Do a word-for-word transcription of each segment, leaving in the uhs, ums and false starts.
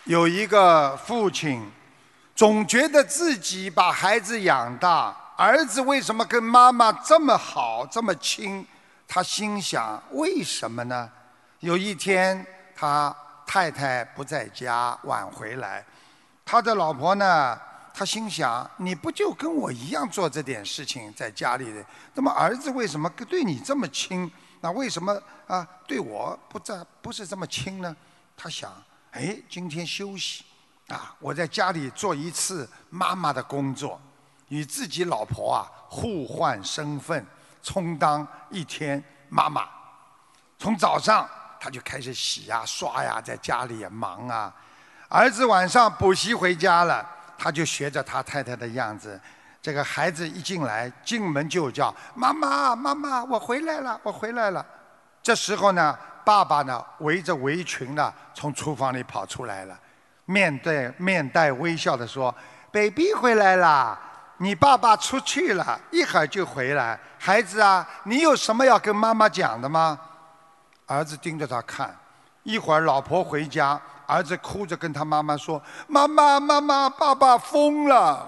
有一个父亲，总觉得自己把孩子养大，儿子为什么跟妈妈这么好，这么亲？他心想，为什么呢？有一天，他太太不在家，晚回来，他的老婆呢，他心想，你不就跟我一样做这点事情，在家里的，那么儿子为什么对你这么亲？那为什么啊对我不这不是这么亲呢？他想，哎，今天休息，啊，我在家里做一次妈妈的工作，与自己老婆啊互换身份，充当一天妈妈。从早上他就开始洗呀、刷呀，在家里也忙啊。儿子晚上补习回家了，他就学着他太太的样子。这个孩子一进来，进门就叫妈妈，妈妈，我回来了，我回来了。这时候呢，爸爸呢围着围裙呢从厨房里跑出来了，面对面带微笑的说 ：“baby 回来啦，你爸爸出去了，一会儿就回来。孩子啊，你有什么要跟妈妈讲的吗？”儿子盯着他看，一会儿老婆回家，儿子哭着跟他妈妈说：“妈妈，妈妈，爸爸疯了。”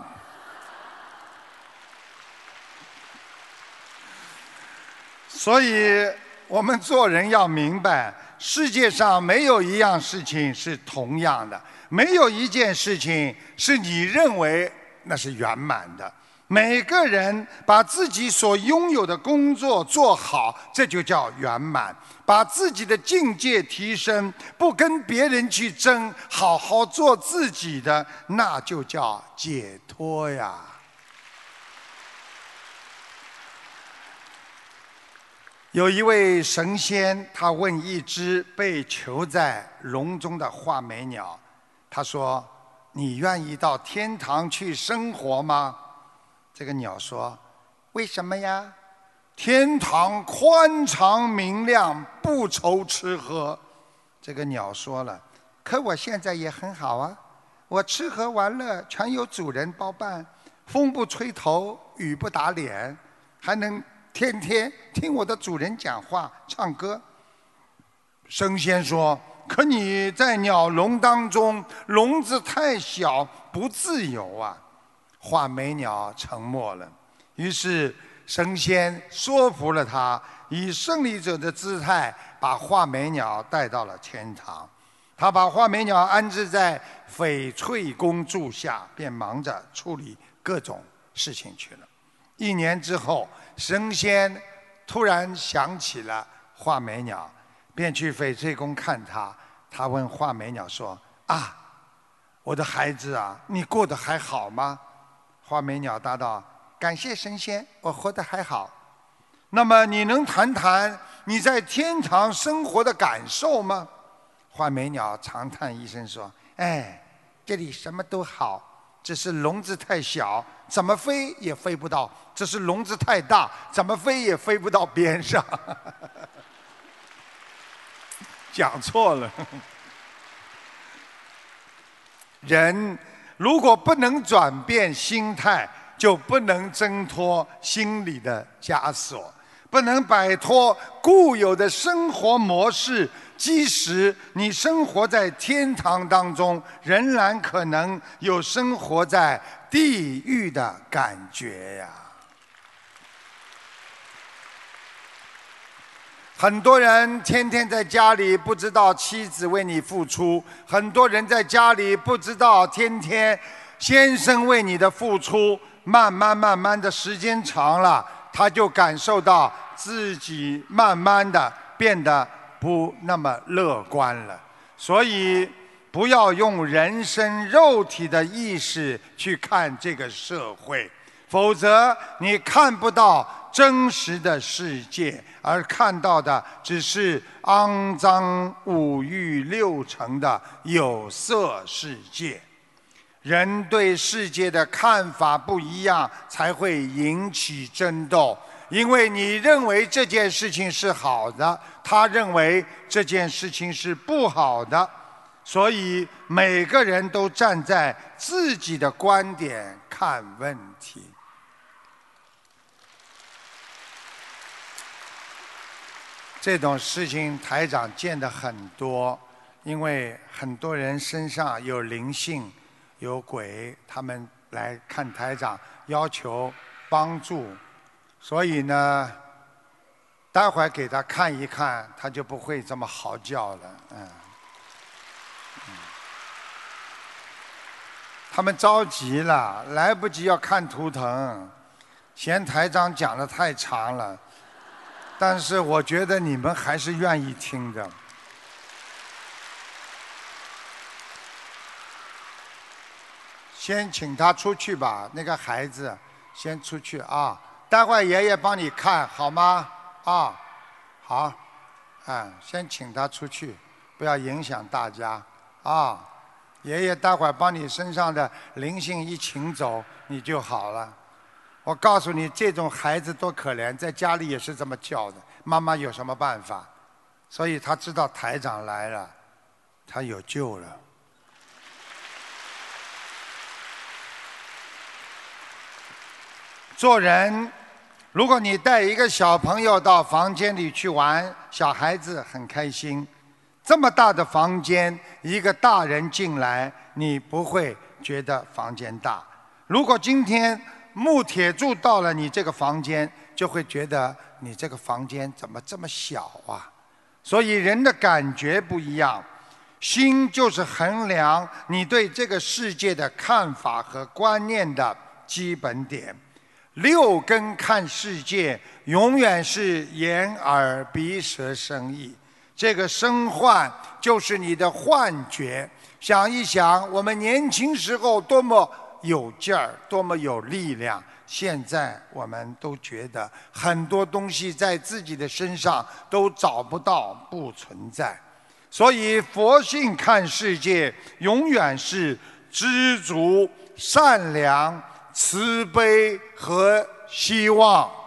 所以我们做人要明白，世界上没有一样事情是同样的，没有一件事情是你认为那是圆满的。每个人把自己所拥有的工作做好，这就叫圆满。把自己的境界提升，不跟别人去争，好好做自己的，那就叫解脱呀。有一位神仙，他问一只被囚在笼中的画眉鸟，他说：“你愿意到天堂去生活吗？”这个鸟说：“为什么呀？天堂宽敞明亮，不愁吃喝。”这个鸟说了：“可我现在也很好啊，我吃喝玩乐全有主人包办，风不吹头，雨不打脸，还能天天听我的主人讲话、唱歌。”神仙说：“可你在鸟笼当中，笼子太小，不自由啊。”画眉鸟沉默了。于是神仙说服了他，以胜利者的姿态把画眉鸟带到了天堂。他把画眉鸟安置在翡翠宫柱下，便忙着处理各种事情去了。一年之后，神仙突然想起了画眉鸟，便去翡翠宫看他。他问画眉鸟说：“啊，我的孩子啊，你过得还好吗？”画眉鸟答道：“感谢神仙，我活得还好。”那么你能谈谈你在天堂生活的感受吗？画眉鸟长叹一声说：“哎，这里什么都好，只是笼子太小，怎么飞也飞不到；只是笼子太大，怎么飞也飞不到边上。”讲错了。人如果不能转变心态，就不能挣脱心理的枷锁，不能摆脱固有的生活模式。即使你生活在天堂当中，仍然可能有生活在地狱的感觉呀。很多人天天在家里不知道妻子为你付出，很多人在家里不知道天天先生为你的付出，慢慢慢慢的时间长了，他就感受到自己慢慢的变得不那么乐观了。所以不要用人身肉体的意识去看这个社会，否则你看不到真实的世界，而看到的只是肮脏五欲六尘的有色世界。人对世界的看法不一样，才会引起争斗。因为你认为这件事情是好的，他认为这件事情是不好的，所以每个人都站在自己的观点看问题。这种事情台长见得很多， 因为很多人身上有灵性、有鬼，他们来看台长，要求帮助，所以呢，待会儿给他看一看，他就不会这么嚎叫了，嗯。他们着急了，来不及要看图腾，嫌台长讲的太长了。但是我觉得你们还是愿意听的。先请他出去吧，那个孩子先出去啊，待会儿爷爷帮你看好吗？啊，好，啊，先请他出去，不要影响大家啊。爷爷待会儿帮你身上的灵性一请走，你就好了。我告诉你，这种孩子多可怜，在家里也是这么叫的，妈妈有什么办法？所以他知道台长来了，他有救了。做人，如果你带一个小朋友到房间里去玩，小孩子很开心。这么大的房间，一个大人进来，你不会觉得房间大。如果今天木铁柱到了你这个房间，就会觉得你这个房间怎么这么小啊？所以人的感觉不一样，心就是衡量你对这个世界的看法和观念的基本点。六根看世界，永远是眼耳鼻舌身意。这个身幻就是你的幻觉。想一想，我们年轻时候多么有劲儿，多么有力量，现在我们都觉得很多东西在自己的身上都找不到，不存在。所以佛性看世界，永远是知足、善良、慈悲和希望。